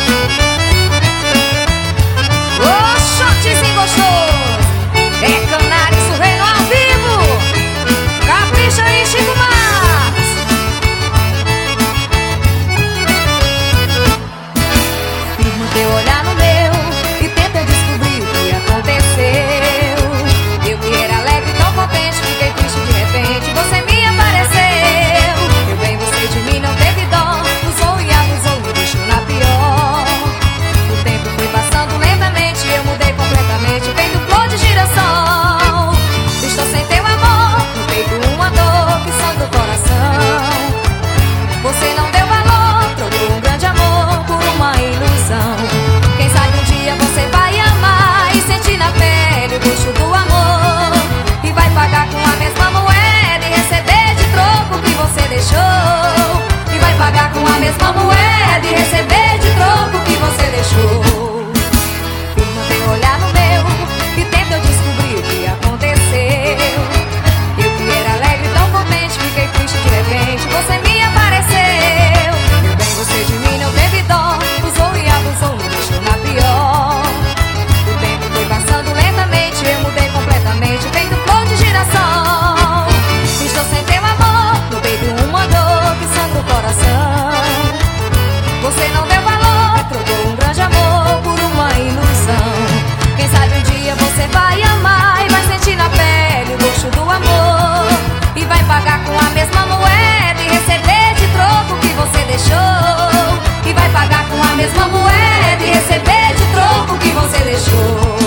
Ô, shotzinho gostoso! É Canário Surreiro ao vivo! Capricha aí, Chico Marques! Firma teu olhar no meu e tenta descobrir o que aconteceu. Eu que era alegre, tão contente, fiquei triste de repente, você me apareceu. Eu bem, você de mim não teve dó, usou e abusou, me deixou na pior. O tempo foi passando lentamente, eu mudei completamente, feito flor de girassol. Estou sem teu amor, no peito uma dor que sangra o coração. Você não deu valor, trocou um grande amor por uma ilusão. Quem sabe um dia você vai amar e sentir na pele o gosto do amor, e vai pagar com a mesma moeda e receber de troco o que você deixou. E vai pagar com a mesma moeda e receber de troco o que você deixou. Firma teu olhar no meu e tenta descobrir o que aconteceu. Eu que era alegre, tão contente, fiquei triste de repente, você me apareceu. Meu bem, você de mim não teve dó, usou e abusou, me deixou na pior. O tempo foi passando lentamente, eu mudei completamente, feito flor de girassol. Estou sem teu amor, no peito uma dor que sangra o coração. Você não deu valor, trocou um grande amor por uma ilusão. Quem sabe um dia você vai amar e vai sentir na pele o gosto do amor, e vai pagar com a mesma moeda e receber de troco o que você deixou. E vai pagar com a mesma moeda e receber de troco o que você deixou.